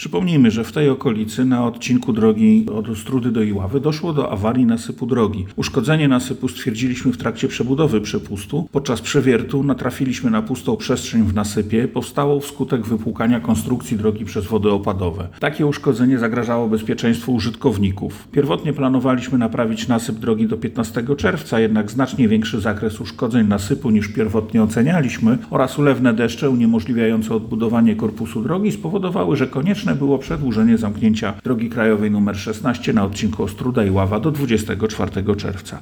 Przypomnijmy, że w tej okolicy na odcinku drogi od Ostródy do Iławy doszło do awarii nasypu drogi. Uszkodzenie nasypu stwierdziliśmy w trakcie przebudowy przepustu. Podczas przewiertu natrafiliśmy na pustą przestrzeń w nasypie, powstałą wskutek wypłukania konstrukcji drogi przez wody opadowe. Takie uszkodzenie zagrażało bezpieczeństwu użytkowników. Pierwotnie planowaliśmy naprawić nasyp drogi do 15 czerwca, jednak znacznie większy zakres uszkodzeń nasypu niż pierwotnie ocenialiśmy oraz ulewne deszcze uniemożliwiające odbudowanie korpusu drogi spowodowały, że konieczne było przedłużenie zamknięcia drogi krajowej nr 16 na odcinku Ostróda-Iława do 24 czerwca.